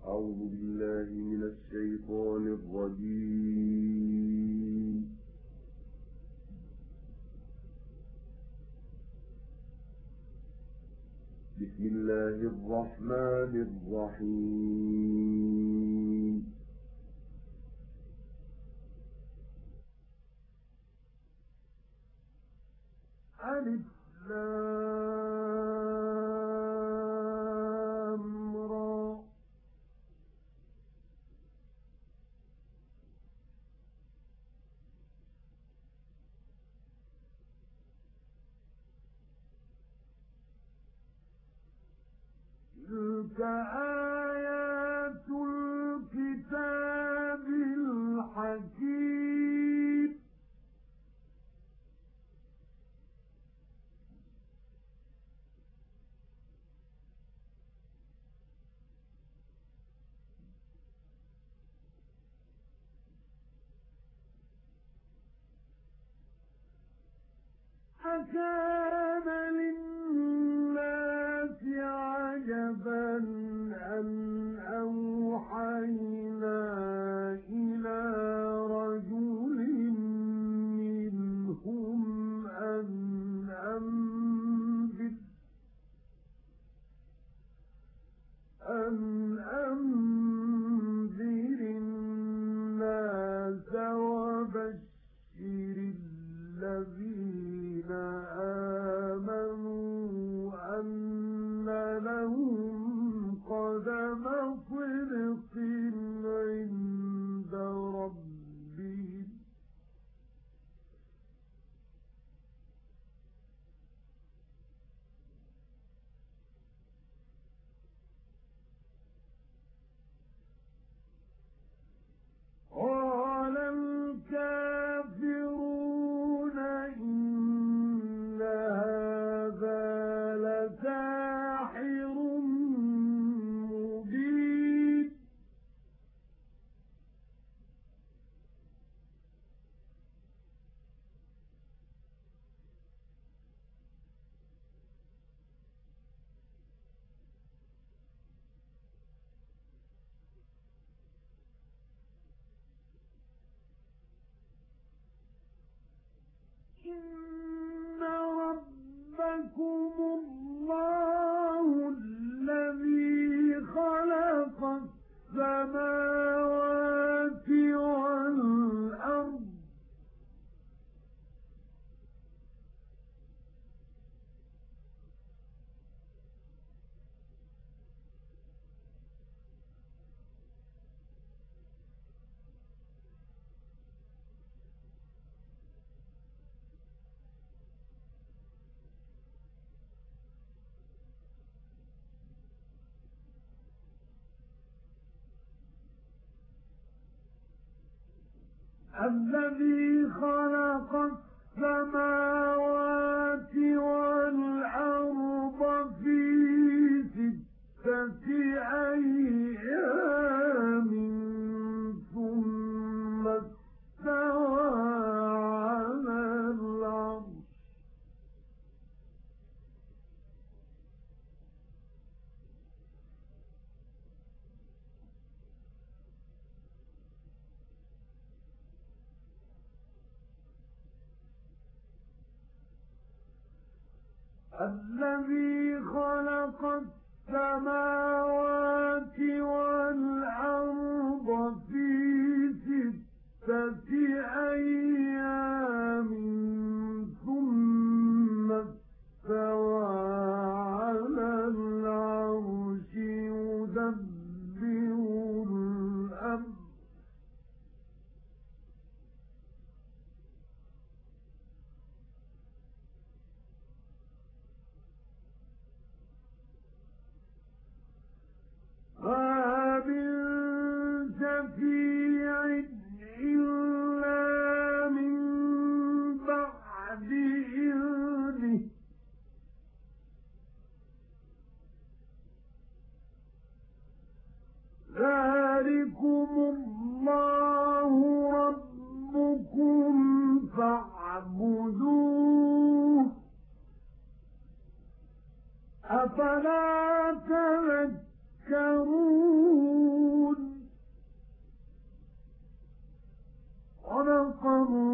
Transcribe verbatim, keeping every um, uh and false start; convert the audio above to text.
أعوذ بالله من الشيطان الرجيم. بسم الله الرحمن الرحيم. ألف لام را. تلك آيات الكتاب الحكيم. أكان للناس عجبا أن أوحينا إلى رجل منهم أن أنذر أن أنذر الناس وبشر الذين آمنوا أن لهم قدم صدق عند ربهم. قال الكافرون إن هذا لساحر مبين. إن ربكم الله الذي خلق السماوات والأرض الذي خلق السماوات والأرض في ستة أيام ثم استوى على العرش. الذي خلق السماوات والأرض في ستة أيام ثم استوى على العرش يدبر الأمر ما من شفيع إلا من بعد إذنه ذلكم الله ربكم فاعبدوه أفلا تذكرون. قَرَّ